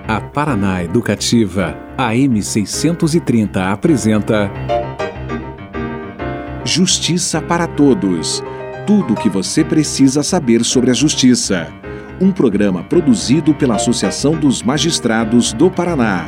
A Paraná Educativa, AM 630 apresenta Justiça para Todos. Tudo o que você precisa saber sobre a justiça. Um programa produzido pela Associação dos Magistrados do Paraná.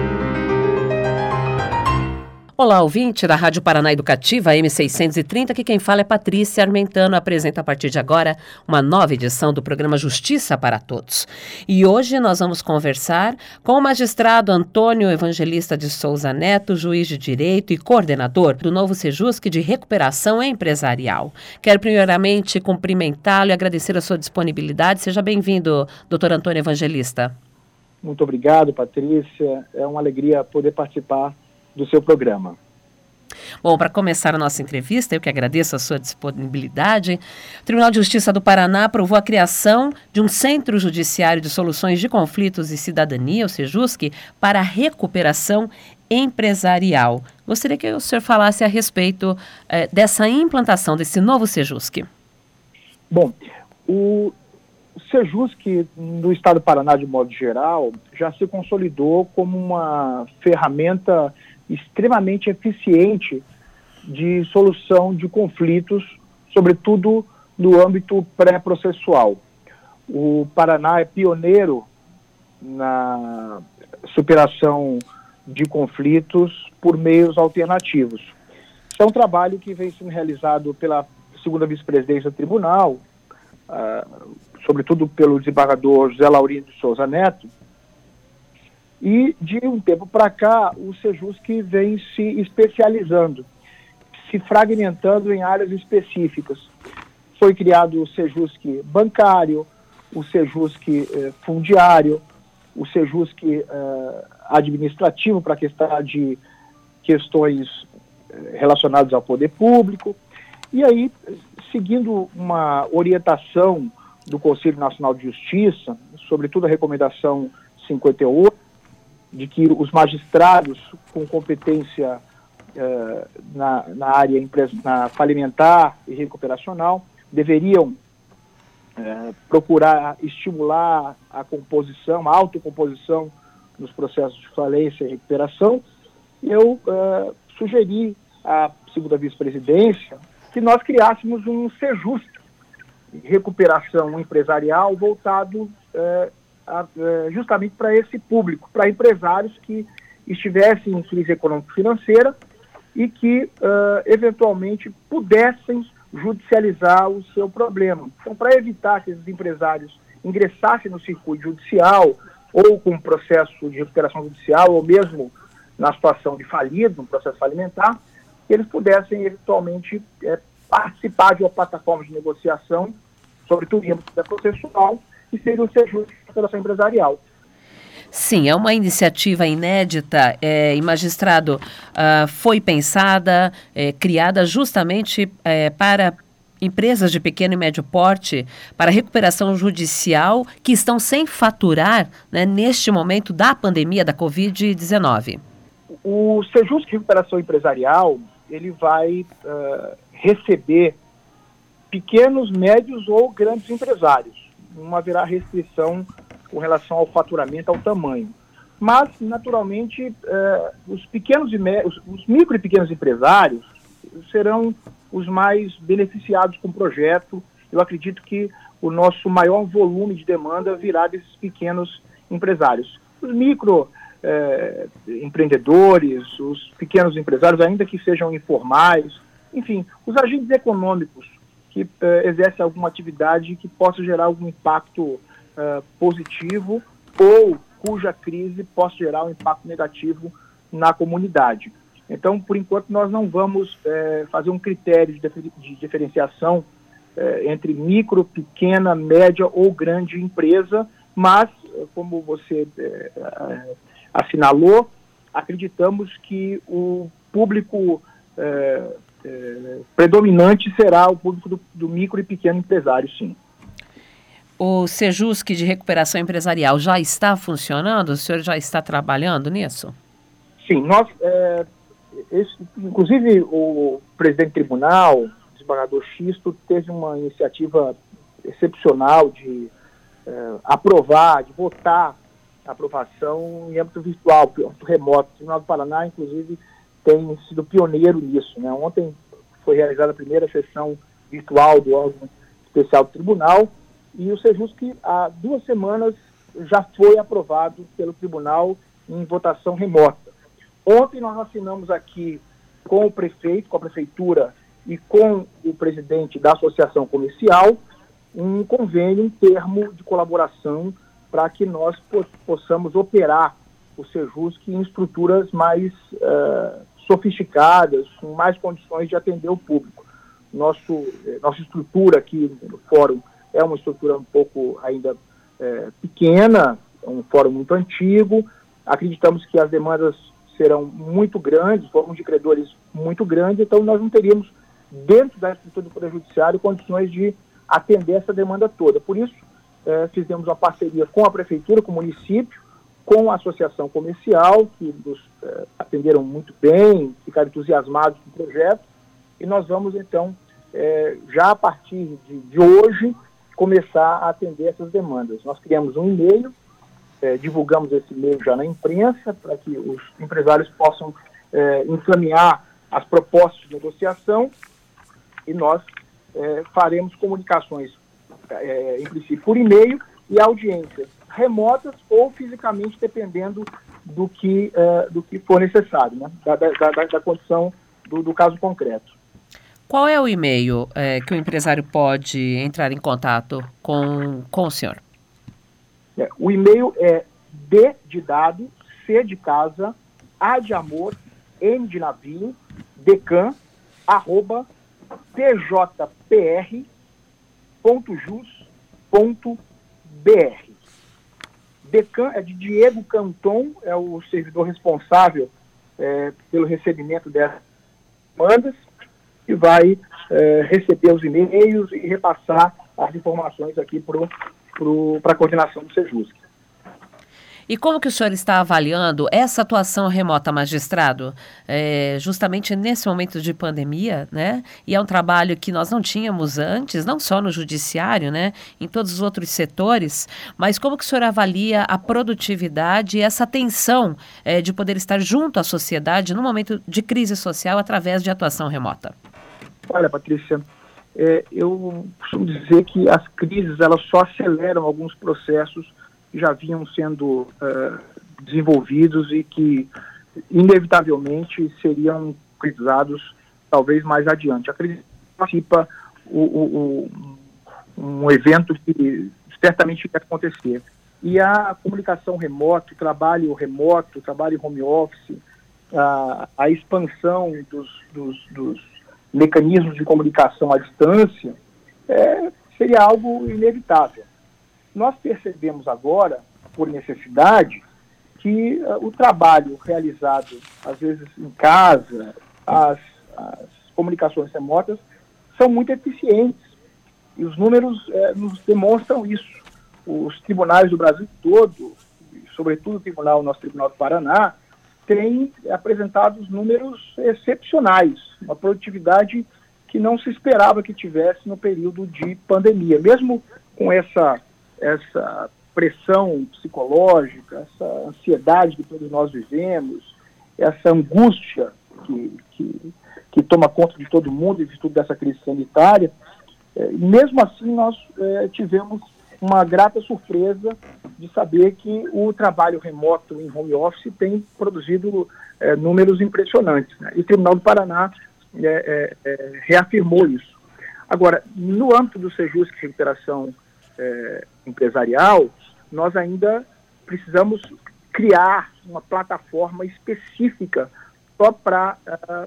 Olá, ouvinte da Rádio Paraná Educativa, AM630, aqui quem fala é Patrícia Armentano, apresenta a partir de agora uma nova edição do programa Justiça para Todos. E hoje nós vamos conversar com o magistrado Antônio Evangelista de Souza Neto, juiz de direito e coordenador do novo Sejusc de Recuperação Empresarial. Quero primeiramente cumprimentá-lo e agradecer a sua disponibilidade. Seja bem-vindo, doutor Antônio Evangelista. Muito obrigado, Patrícia. É uma alegria poder participar do seu programa. Bom, para começar a nossa entrevista, eu que agradeço a sua disponibilidade. O Tribunal de Justiça do Paraná aprovou a criação de um Centro Judiciário de Soluções de Conflitos e Cidadania, o Sejusc, para a recuperação empresarial. Gostaria que o senhor falasse a respeito dessa implantação desse novo Sejusc. Bom, o Sejusc no estado do Paraná, de modo geral, já se consolidou como uma ferramenta extremamente eficiente de solução de conflitos, sobretudo no âmbito pré-processual. O Paraná é pioneiro na superação de conflitos por meios alternativos. Isso é um trabalho que vem sendo realizado pela segunda vice-presidência do tribunal, sobretudo pelo desembargador José Laurindo de Souza Neto, e de um tempo para cá o Sejusc vem se especializando, se fragmentando em áreas específicas. Foi criado o Sejusc bancário, o Sejusc fundiário, o Sejusc administrativo para de questões relacionadas ao poder público, e aí, seguindo uma orientação do Conselho Nacional de Justiça, sobretudo a recomendação 58, de que os magistrados com competência na área falimentar e recuperacional deveriam procurar estimular a autocomposição nos processos de falência e recuperação. Eu sugeri à segunda vice-presidência que nós criássemos um Sejusc de recuperação empresarial voltado justamente para esse público, para empresários que estivessem em crise econômico-financeira e que eventualmente pudessem judicializar o seu problema. Então, para evitar que esses empresários ingressassem no circuito judicial ou com processo de recuperação judicial ou mesmo na situação de falido, no processo falimentar, eles pudessem eventualmente participar de uma plataforma de negociação, sobretudo em âmbito processual, que seria o Sejusc de Recuperação Empresarial. Sim, é uma iniciativa inédita e, magistrado, foi pensada, criada justamente para empresas de pequeno e médio porte, para recuperação judicial, que estão sem faturar, né, neste momento da pandemia da Covid-19. O Sejusc de Recuperação Empresarial, ele vai receber pequenos, médios ou grandes empresários. Não haverá restrição com relação ao faturamento, ao tamanho. Mas, naturalmente, os micro e pequenos empresários serão os mais beneficiados com o projeto. Eu acredito que o nosso maior volume de demanda virá desses pequenos empresários. Os micro empreendedores, os pequenos empresários, ainda que sejam informais, enfim, os agentes econômicos que exercem alguma atividade que possa gerar algum impacto positivo ou cuja crise possa gerar um impacto negativo na comunidade. Então, por enquanto, nós não vamos fazer um critério de diferenciação entre micro, pequena, média ou grande empresa, mas, como você assinalou, acreditamos que o público predominante será o público do micro e pequeno empresário, sim. O Sejusc de Recuperação Empresarial já está funcionando? O senhor já está trabalhando nisso? Sim, nós, inclusive o presidente do tribunal, o desembargador Xisto, teve uma iniciativa excepcional de aprovar, de votar aprovação em âmbito virtual, em âmbito remoto. O Tribunal do Paraná, inclusive, tem sido pioneiro nisso, né? Ontem foi realizada a primeira sessão virtual do órgão especial do tribunal e o Sejusc, há 2 semanas, já foi aprovado pelo tribunal em votação remota. Ontem nós assinamos aqui com o prefeito, com a prefeitura e com o presidente da associação comercial um convênio, um termo de colaboração para que nós possamos operar o Sejusc em estruturas mais sofisticadas, com mais condições de atender o público. Nossa estrutura aqui no fórum é uma estrutura um pouco ainda pequena, é um fórum muito antigo. Acreditamos que as demandas serão muito grandes, fóruns de credores muito grandes, então nós não teríamos, dentro da estrutura do Poder Judiciário, condições de atender essa demanda toda. Por isso, fizemos uma parceria com a Prefeitura, com o município, com a Associação Comercial, que nos atenderam muito bem, ficaram entusiasmados com o projeto, e nós vamos, então, já a partir de hoje, começar a atender essas demandas. Nós criamos um e-mail, divulgamos esse e-mail já na imprensa, para que os empresários possam encaminhar as propostas de negociação, e nós faremos comunicações, em princípio, por e-mail e audiências remotas ou fisicamente, dependendo do que for necessário, né? da condição do caso concreto. Qual é o e-mail que o empresário pode entrar em contato com o senhor? O e-mail é D de dado, C de casa, A de amor, N de navio, decan, @tjpr.jus.br. Decan é de Diego Canton, é o servidor responsável pelo recebimento dessas demandas, e vai receber os e-mails e repassar as informações aqui para a coordenação do Sejusc. E como que o senhor está avaliando essa atuação remota, magistrado, justamente nesse momento de pandemia, né? E é um trabalho que nós não tínhamos antes, não só no judiciário, né? Em todos os outros setores, mas como que o senhor avalia a produtividade e essa tensão de poder estar junto à sociedade no momento de crise social através de atuação remota? Olha, Patrícia, eu costumo dizer que as crises elas só aceleram alguns processos que já vinham sendo desenvolvidos e que, inevitavelmente, seriam concretizados talvez mais adiante. Acredito que participa um evento que certamente vai acontecer. E a comunicação remota, o trabalho remoto, o trabalho home office, a expansão dos mecanismos de comunicação à distância, seria algo inevitável. Nós percebemos agora, por necessidade, que o trabalho realizado, às vezes em casa, as comunicações remotas, são muito eficientes. E os números nos demonstram isso. Os tribunais do Brasil todo, sobretudo nosso Tribunal do Paraná, têm apresentado números excepcionais, uma produtividade que não se esperava que tivesse no período de pandemia. Mesmo com essa pressão psicológica, essa ansiedade que todos nós vivemos, essa angústia que toma conta de todo mundo em virtude dessa crise sanitária, mesmo assim nós tivemos uma grata surpresa de saber que o trabalho remoto em home office tem produzido números impressionantes, né? E o Tribunal do Paraná reafirmou isso. Agora, no âmbito do Sejusc Recuperação Empresarial, nós ainda precisamos criar uma plataforma específica só para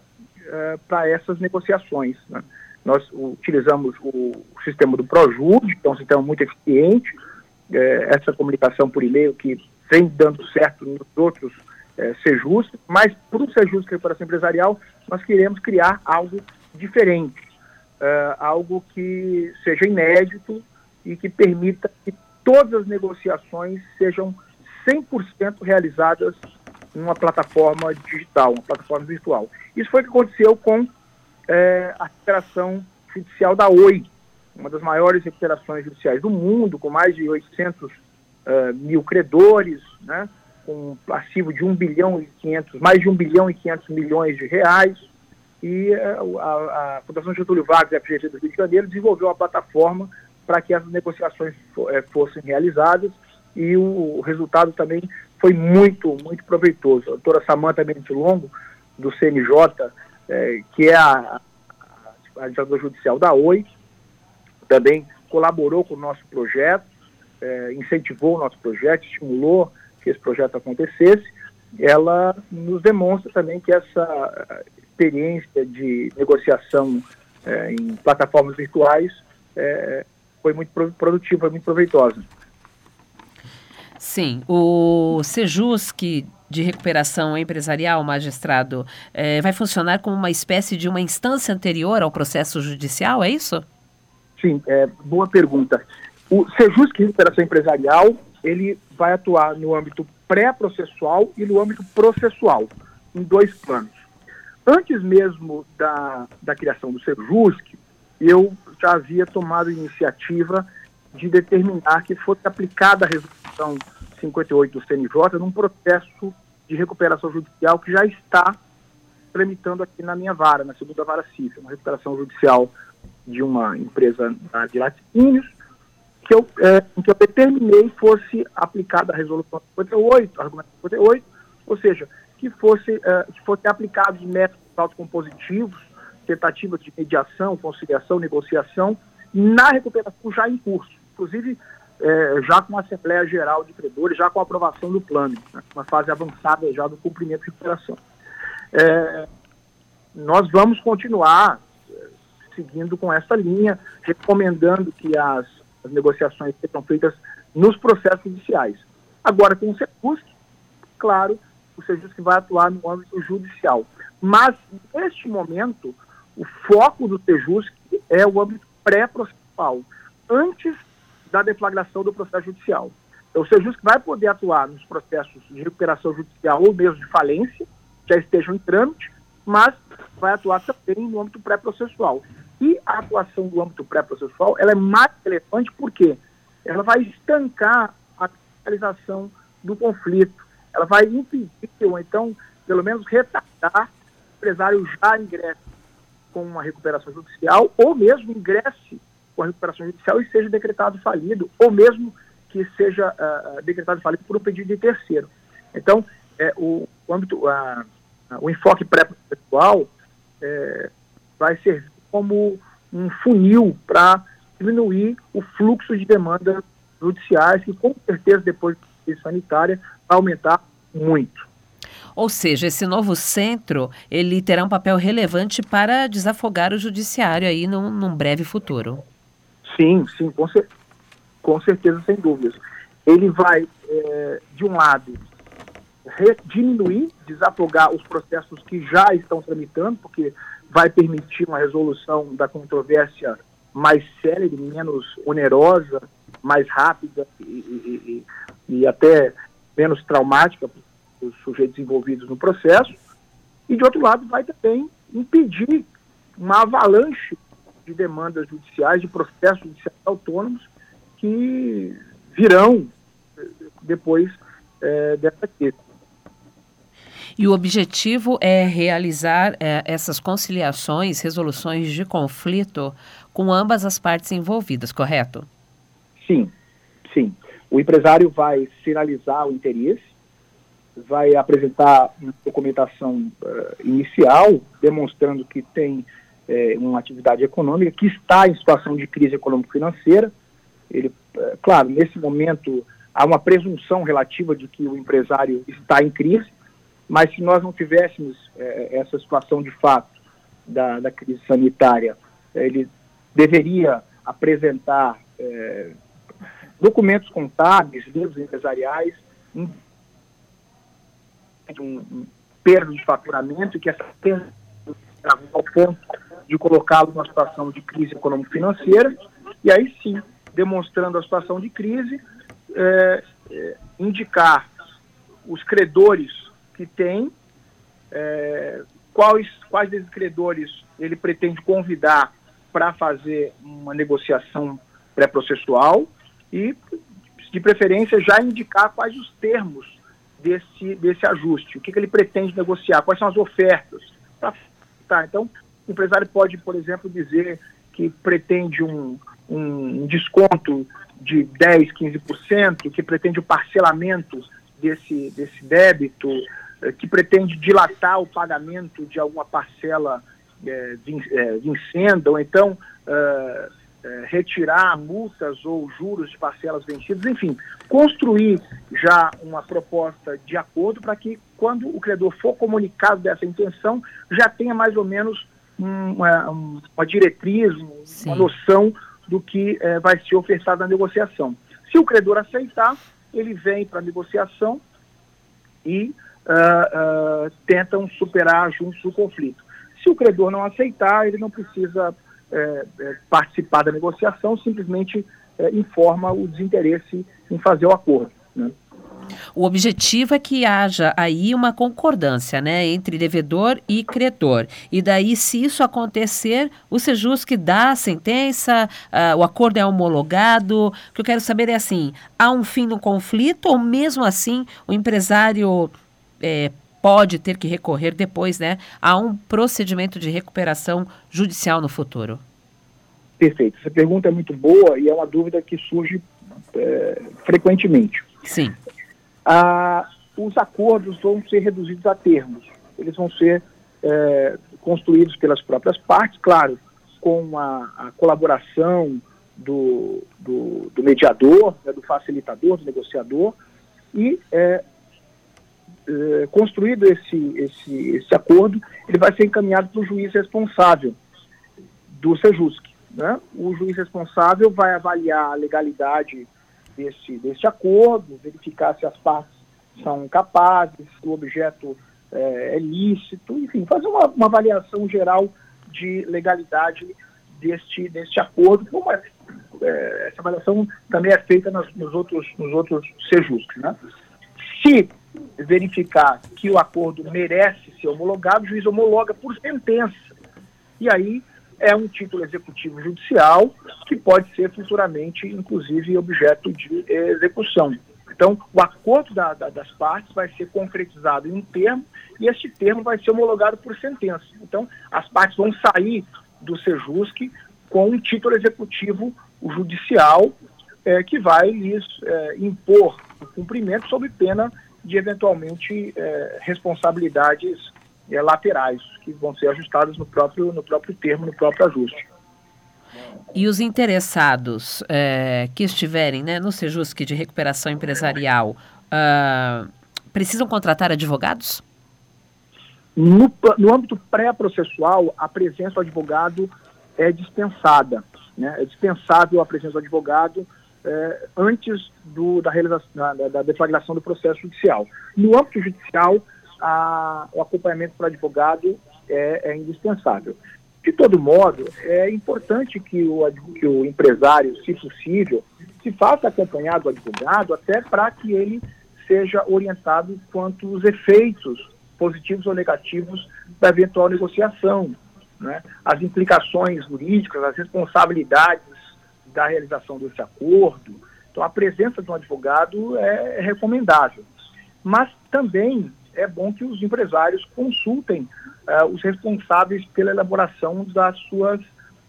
essas negociações, né? Nós utilizamos o sistema do ProJude, que é um sistema muito eficiente, essa comunicação por e-mail que vem dando certo nos outros Sejusc, mas para o Sejusc Recuperação Empresarial nós queremos criar algo diferente, algo que seja inédito e que permita que todas as negociações sejam 100% realizadas numa plataforma digital, uma plataforma virtual. Isso foi o que aconteceu com a recuperação judicial da Oi, uma das maiores recuperações judiciais do mundo, com mais de 800 mil credores, né, com um passivo de mais de 1 bilhão e 500 milhões de reais, e a Fundação Getúlio Vargas e a FGV do Rio de Janeiro desenvolveu uma plataforma para que essas negociações fossem realizadas, e o resultado também foi muito, muito proveitoso. A doutora Samanta Bentilongo, do CNJ, que é a administradora judicial da Oi, também colaborou com o nosso projeto, incentivou o nosso projeto, estimulou que esse projeto acontecesse. Ela nos demonstra também que essa experiência de negociação em plataformas virtuais foi muito produtiva, foi muito proveitosa. Sim, o Sejusc de recuperação empresarial, magistrado, vai funcionar como uma espécie de uma instância anterior ao processo judicial, é isso? Sim, boa pergunta. O Sejusc de recuperação empresarial, ele vai atuar no âmbito pré-processual e no âmbito processual, em 2 planos. Antes mesmo da criação do Sejusc, eu já havia tomado a iniciativa de determinar que fosse aplicada a resolução 58 do CNJ num processo de recuperação judicial que já está tramitando aqui na minha vara, na segunda vara civil, uma recuperação judicial de uma empresa de laticínios, em que eu determinei fosse aplicada a resolução 58, argumento 58, ou seja, que fossem aplicados métodos autocompositivos, tentativas de mediação, conciliação, negociação, na recuperação já em curso, inclusive já com a Assembleia Geral de Credores, já com a aprovação do plano, né, uma fase avançada já do cumprimento de recuperação. Nós vamos continuar seguindo com essa linha, recomendando que as negociações sejam feitas nos processos judiciais. Agora, com o Sejusc, claro, o Sejusc vai atuar no âmbito judicial. Mas, neste momento, o foco do Sejusc é o âmbito pré-processual, antes da deflagração do processo judicial. Então, o Sejusc vai poder atuar nos processos de recuperação judicial ou mesmo de falência, que já estejam em trâmite, mas vai atuar também no âmbito pré-processual. E a atuação do âmbito pré-processual, ela é mais relevante porque ela vai estancar a realização do conflito, ela vai impedir, ou então, pelo menos, retardar o empresário já ingresse com uma recuperação judicial, ou mesmo ingresse com a recuperação judicial e seja decretado falido, ou mesmo que seja decretado falido por um pedido de terceiro. Então, o enfoque pré-processual vai servir como um funil para diminuir o fluxo de demandas judiciais, que com certeza depois da crise sanitária vai aumentar muito. Ou seja, esse novo centro, ele terá um papel relevante para desafogar o judiciário aí num breve futuro. Sim, com certeza, sem dúvidas. Ele vai, de um lado, diminuir, desafogar os processos que já estão tramitando, porque vai permitir uma resolução da controvérsia mais célere, menos onerosa, mais rápida e até menos traumática para os sujeitos envolvidos no processo. E, de outro lado, vai também impedir uma avalanche de demandas judiciais, de processos judiciais autônomos que virão depois dessa crise. E o objetivo é realizar essas conciliações, resoluções de conflito com ambas as partes envolvidas, correto? Sim. O empresário vai sinalizar o interesse, vai apresentar uma documentação inicial, demonstrando que tem uma atividade econômica, que está em situação de crise econômico-financeira. Ele, claro, nesse momento há uma presunção relativa de que o empresário está em crise, mas se nós não tivéssemos essa situação de fato da crise sanitária, ele deveria apresentar documentos contábeis, livros empresariais, um perda de faturamento, e que essa perda ao ponto de colocá-lo numa situação de crise econômico-financeira, e aí sim, demonstrando a situação de crise, indicar os credores que tem, quais desses credores ele pretende convidar para fazer uma negociação pré-processual e, de preferência, já indicar quais os termos desse ajuste, o que ele pretende negociar, quais são as ofertas. Então, o empresário pode, por exemplo, dizer que pretende um desconto de 10%, 15%, que pretende o parcelamento desse débito, que pretende dilatar o pagamento de alguma parcela vencendo, ou então retirar multas ou juros de parcelas vencidas, enfim, construir já uma proposta de acordo para que, quando o credor for comunicado dessa intenção, já tenha mais ou menos uma diretriz, uma noção do que vai ser ofertado na negociação. Se o credor aceitar, ele vem para a negociação e tentam superar juntos o conflito. Se o credor não aceitar, ele não precisa participar da negociação, simplesmente informa o desinteresse em fazer o acordo, né? O objetivo é que haja aí uma concordância, né, entre devedor e credor. E daí, se isso acontecer, o Sejusc dá a sentença, o acordo é homologado. O que eu quero saber é assim, há um fim no conflito ou mesmo assim o empresário pode ter que recorrer depois, né, a um procedimento de recuperação judicial no futuro? Perfeito. Essa pergunta é muito boa e é uma dúvida que surge frequentemente. Sim. Os acordos vão ser reduzidos a termos. Eles vão ser construídos pelas próprias partes, claro, com a colaboração do mediador, do facilitador, do negociador, e construído esse acordo, ele vai ser encaminhado para o juiz responsável do Sejusc, né? O juiz responsável vai avaliar a legalidade desse acordo, verificar se as partes são capazes, se o objeto é lícito, enfim, fazer uma avaliação geral de legalidade deste acordo. Como essa avaliação também é feita nos outros Sejusc, né? Se verificar que o acordo merece ser homologado, o juiz homologa por sentença. E aí é um título executivo judicial que pode ser futuramente, inclusive, objeto de execução. Então, o acordo das partes vai ser concretizado em um termo e este termo vai ser homologado por sentença. Então, as partes vão sair do Sejusc com um título executivo judicial que vai lhes impor o cumprimento sob pena de, eventualmente, responsabilidades laterais, que vão ser ajustadas no próprio termo, no próprio ajuste. E os interessados que estiverem, né, no Sejusc de recuperação empresarial, precisam contratar advogados? No âmbito pré-processual, a presença do advogado é dispensada, né? É dispensável a presença do advogado antes da deflagração do processo judicial. No âmbito judicial, o acompanhamento para advogado é indispensável. De todo modo, é importante que o empresário, se possível, se faça acompanhar do advogado, até para que ele seja orientado quanto aos efeitos positivos ou negativos da eventual negociação, né? As implicações jurídicas, as responsabilidades da realização desse acordo. Então, a presença de um advogado é recomendável. Mas também é bom que os empresários consultem os responsáveis pela elaboração das suas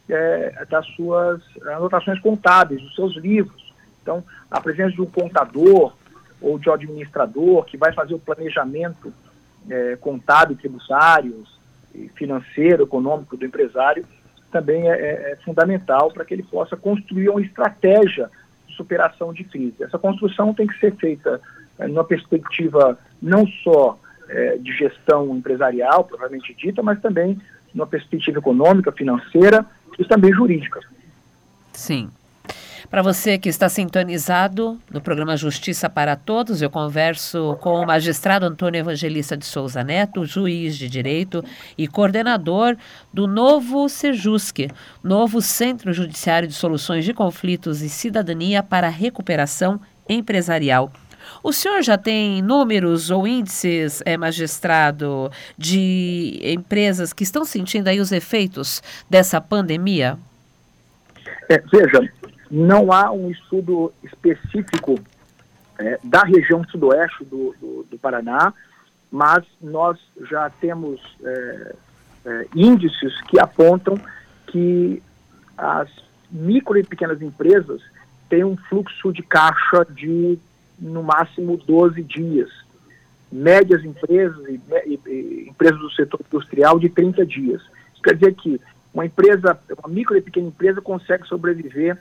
anotações contábeis, dos seus livros. Então, a presença de um contador ou de um administrador que vai fazer o planejamento contábil, tributário, financeiro, econômico do empresário, também é fundamental para que ele possa construir uma estratégia de superação de crise. Essa construção tem que ser feita numa perspectiva não só de gestão empresarial, propriamente dita, mas também numa perspectiva econômica, financeira e também jurídica. Sim. Para você que está sintonizado no programa Justiça para Todos, eu converso com o magistrado Antônio Evangelista de Souza Neto, juiz de direito e coordenador do novo Sejusc, novo Centro Judiciário de Soluções de Conflitos e Cidadania para a Recuperação Empresarial. O senhor já tem números ou índices, magistrado, de empresas que estão sentindo aí os efeitos dessa pandemia? Veja, Não há um estudo específico da região sudoeste do Paraná, mas nós já temos índices que apontam que as micro e pequenas empresas têm um fluxo de caixa de, no máximo, 12 dias. Médias empresas e empresas do setor industrial de 30 dias. Isso quer dizer que uma micro e pequena empresa consegue sobreviver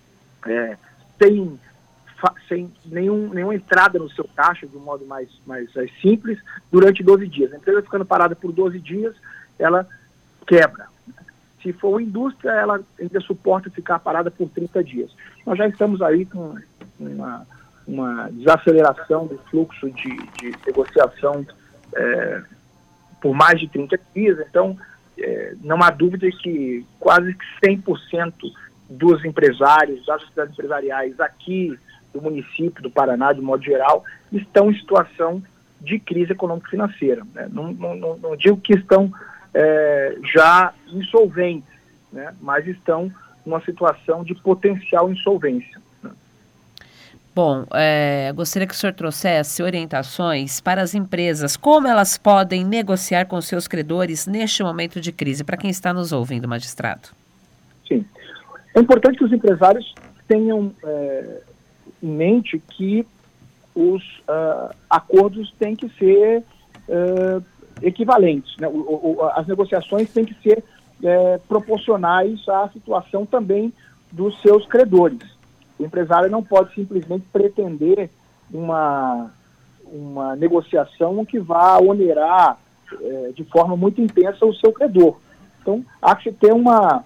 sem nenhuma entrada no seu caixa, de um modo mais simples, durante 12 dias. A empresa ficando parada por 12 dias, ela quebra. Se for indústria, ela ainda suporta ficar parada por 30 dias. Nós já estamos aí com uma desaceleração do fluxo de negociação por mais de 30 dias, então não há dúvida que quase 100% dos empresários, das atividades empresariais aqui do município do Paraná, de modo geral, estão em situação de crise econômico-financeira. Né? Não digo que estão já insolventes, né? Mas estão numa situação de potencial insolvência. Né? Bom, gostaria que o senhor trouxesse orientações para as empresas, como elas podem negociar com seus credores neste momento de crise, para quem está nos ouvindo, magistrado. Sim. É importante que os empresários tenham em mente que os acordos têm que ser equivalentes, né? As negociações têm que ser proporcionais à situação também dos seus credores. O empresário não pode simplesmente pretender uma negociação que vá onerar de forma muito intensa o seu credor. Então, há que ter uma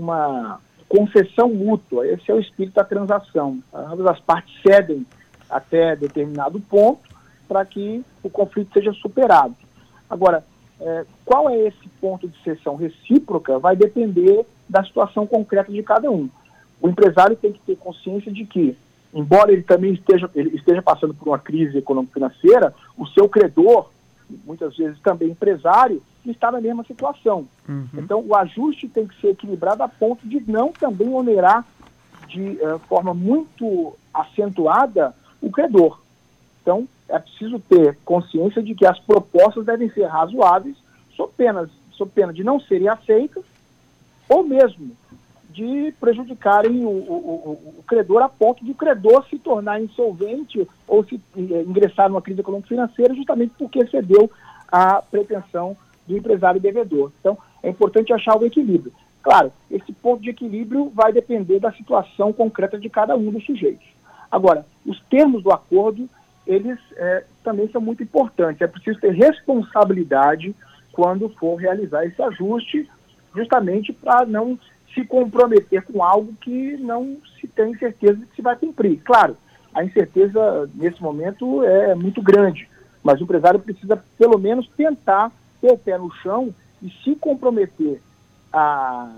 concessão mútua. Esse é o espírito da transação. Ambas as partes cedem até determinado ponto para que o conflito seja superado. Agora, qual é esse ponto de cessão recíproca vai depender da situação concreta de cada um. O empresário tem que ter consciência de que, embora ele também esteja passando por uma crise econômico-financeira, o seu credor, muitas vezes também empresário, está na mesma situação. Uhum. Então, o ajuste tem que ser equilibrado a ponto de não também onerar de forma muito acentuada o credor. Então, é preciso ter consciência de que as propostas devem ser razoáveis, sob pena de não serem aceitas, ou mesmo de prejudicarem o credor a ponto de o credor se tornar insolvente ou se ingressar numa crise econômico-financeira justamente porque cedeu à pretensão do empresário devedor. Então, é importante achar o equilíbrio. Claro, esse ponto de equilíbrio vai depender da situação concreta de cada um dos sujeitos. Agora, os termos do acordo, eles também são muito importantes. É preciso ter responsabilidade quando for realizar esse ajuste, justamente para não se comprometer com algo que não se tem certeza de que se vai cumprir. Claro, a incerteza nesse momento é muito grande, mas o empresário precisa pelo menos tentar ter o pé no chão e se comprometer a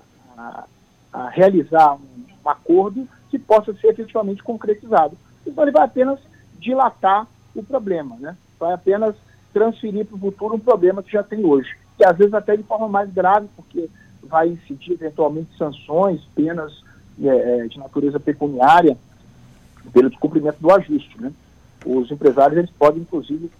realizar um acordo que possa ser efetivamente concretizado. Então ele vai apenas dilatar o problema, né? Vai apenas transferir para o futuro um problema que já tem hoje, que às vezes até de forma mais grave, porque vai incidir eventualmente sanções, penas de natureza pecuniária pelo descumprimento do ajuste, né? Os empresários eles podem, inclusive,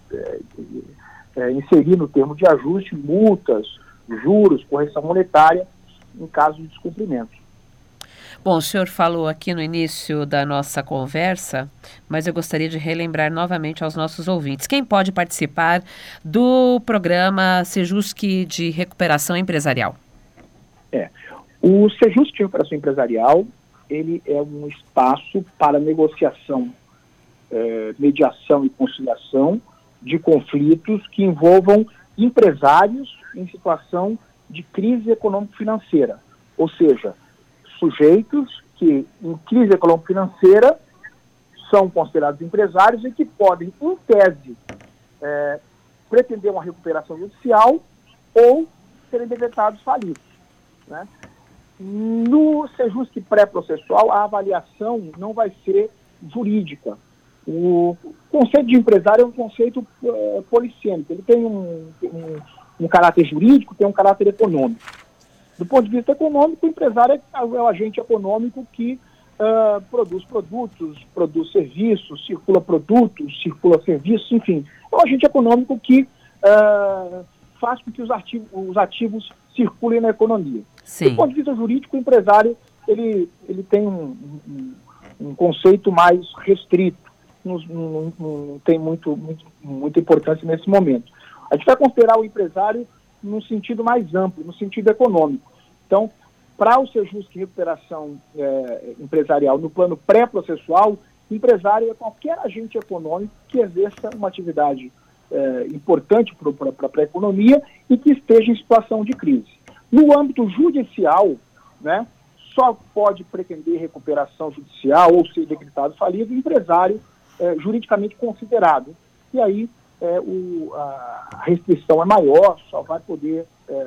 inserir no termo de ajuste multas, juros, correção monetária em caso de descumprimento. Bom, o senhor falou aqui no início da nossa conversa, mas eu gostaria de relembrar novamente aos nossos ouvintes. Quem pode participar do programa Sejusc de Recuperação Empresarial? O Sejusc de Recuperação Empresarial, ele é um espaço para negociação, mediação e conciliação de conflitos que envolvam empresários em situação de crise econômico-financeira, ou seja, sujeitos que em crise econômico-financeira são considerados empresários e que podem, em tese, pretender uma recuperação judicial ou serem decretados falidos, né? No Sejusc pré-processual, a avaliação não vai ser jurídica. O conceito de empresário é um conceito polissêmico. Ele tem um caráter jurídico, tem um caráter econômico. Do ponto de vista econômico, o empresário é o agente econômico que produz produtos, produz serviços, circula produtos, circula serviços, enfim. É um agente econômico que faz com que os ativos circulem na economia. Sim. Do ponto de vista jurídico, o empresário ele tem um conceito mais restrito, não tem muita importância nesse momento. A gente vai considerar o empresário num sentido mais amplo, no sentido econômico. Então, para o Sejusc Recuperação Empresarial no plano pré-processual, empresário é qualquer agente econômico que exerça uma atividade importante para a economia e que esteja em situação de crise. No âmbito judicial, né, só pode pretender recuperação judicial ou ser decretado falido o empresário juridicamente considerado. E aí a restrição é maior, só vai poder,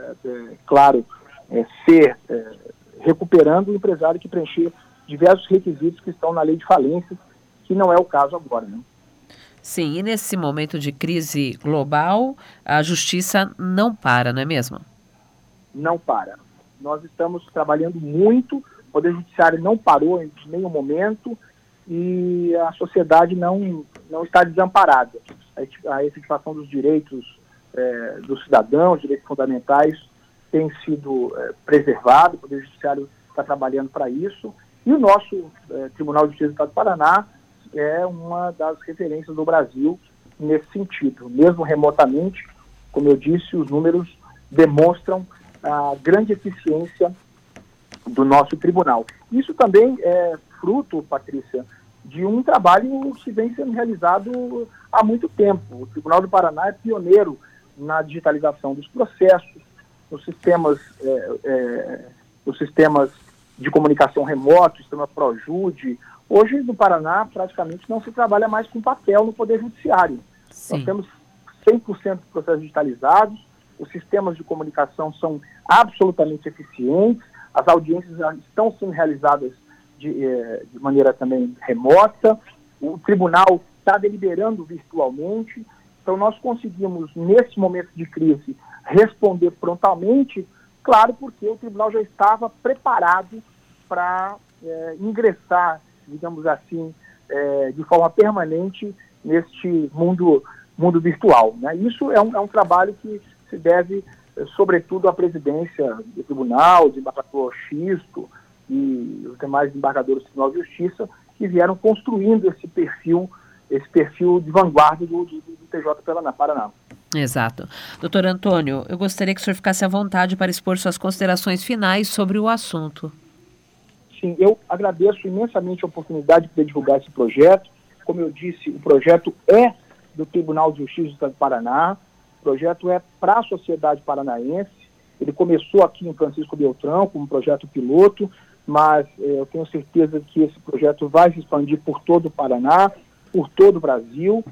ser recuperando o empresário que preencher diversos requisitos que estão na lei de falências, que não é o caso agora, né? Sim, e nesse momento de crise global, a justiça não para, não é mesmo? Não para. Nós estamos trabalhando muito, o Poder Judiciário não parou em nenhum momento e a sociedade não está desamparada. A efetivação dos direitos dos cidadãos, direitos fundamentais, tem sido preservado, o Poder Judiciário está trabalhando para isso, e o nosso Tribunal de Justiça do Estado do Paraná é uma das referências do Brasil nesse sentido. Mesmo remotamente, como eu disse, os números demonstram a grande eficiência do nosso tribunal. Isso também é fruto, Patrícia, de um trabalho que vem sendo realizado há muito tempo. O Tribunal do Paraná é pioneiro na digitalização dos processos, nos sistemas de comunicação remoto, sistema ProJude. Hoje, no Paraná, praticamente não se trabalha mais com papel no Poder Judiciário. Sim. Nós temos 100% dos processos digitalizados, os sistemas de comunicação são absolutamente eficientes, as audiências já estão sendo realizadas de maneira também remota, o tribunal está deliberando virtualmente, então nós conseguimos, nesse momento de crise, responder prontamente, claro, porque o tribunal já estava preparado para ingressar, digamos assim, de forma permanente neste mundo virtual, né? Isso é um trabalho que se deve, sobretudo, à presidência do tribunal, o desembargador Xisto e os demais desembargadores do Tribunal de Justiça, que vieram construindo esse perfil de vanguarda do TJ Paraná. Exato. Doutor Antônio, eu gostaria que o senhor ficasse à vontade para expor suas considerações finais sobre o assunto. Sim, eu agradeço imensamente a oportunidade de poder divulgar esse projeto. Como eu disse, o projeto é do Tribunal de Justiça do Estado do Paraná, o projeto é para a sociedade paranaense, ele começou aqui em Francisco Beltrão como projeto piloto, mas eu tenho certeza que esse projeto vai se expandir por todo o Paraná, por todo o Brasil.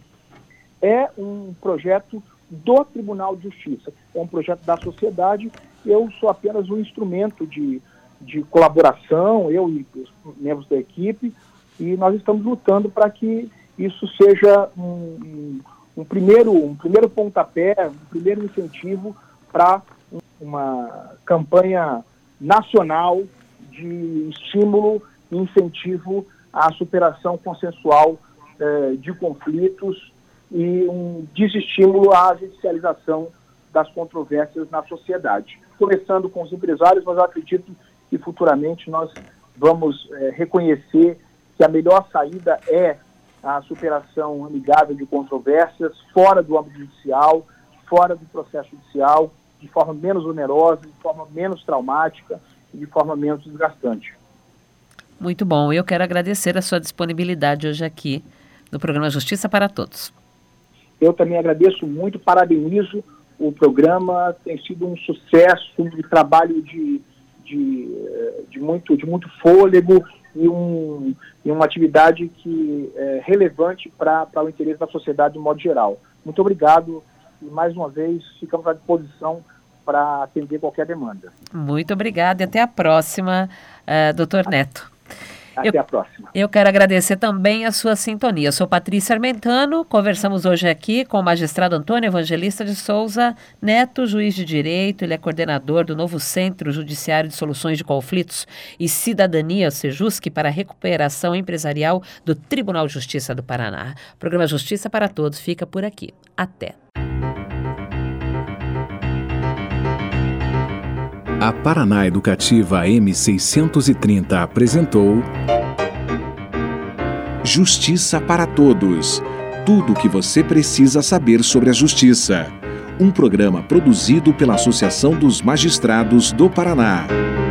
É um projeto do Tribunal de Justiça, é um projeto da sociedade, eu sou apenas um instrumento de colaboração, eu e os membros da equipe, e nós estamos lutando para que isso seja um primeiro pontapé, um primeiro incentivo para uma campanha nacional de estímulo e incentivo à superação consensual de conflitos e um desestímulo à judicialização das controvérsias na sociedade. Começando com os empresários, mas eu acredito que futuramente nós vamos reconhecer que a melhor saída é a superação amigável de controvérsias fora do âmbito judicial, fora do processo judicial, de forma menos onerosa, de forma menos traumática e de forma menos desgastante. Muito bom. Eu quero agradecer a sua disponibilidade hoje aqui no programa Justiça para Todos. Eu também agradeço muito, parabenizo o programa, tem sido um sucesso, um trabalho de muito fôlego e uma atividade que é relevante para o interesse da sociedade de modo geral. Muito obrigado e, mais uma vez, ficamos à disposição para atender qualquer demanda. Muito obrigada e até a próxima, doutor Neto. Até a próxima. Eu quero agradecer também a sua sintonia. Eu sou Patrícia Armentano, conversamos hoje aqui com o magistrado Antônio Evangelista de Souza Neto, juiz de direito. Ele é coordenador do novo Centro Judiciário de Soluções de Conflitos e Cidadania, Sejusc, para a recuperação empresarial do Tribunal de Justiça do Paraná. O programa Justiça para Todos fica por aqui. Até. A Paraná Educativa M630 apresentou Justiça para Todos. Tudo o que você precisa saber sobre a justiça. Um programa produzido pela Associação dos Magistrados do Paraná.